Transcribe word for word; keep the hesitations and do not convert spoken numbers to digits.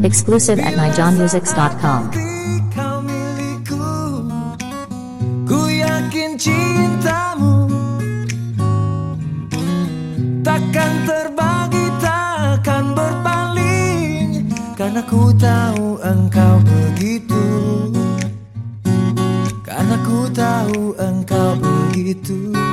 Exclusive at nijonmusics dot com. Kau milikku, ku yakin cintamu takkan terbagi, takkan berpaling, karena ku tahu engkau begitu, karena ku tahu engkau begitu.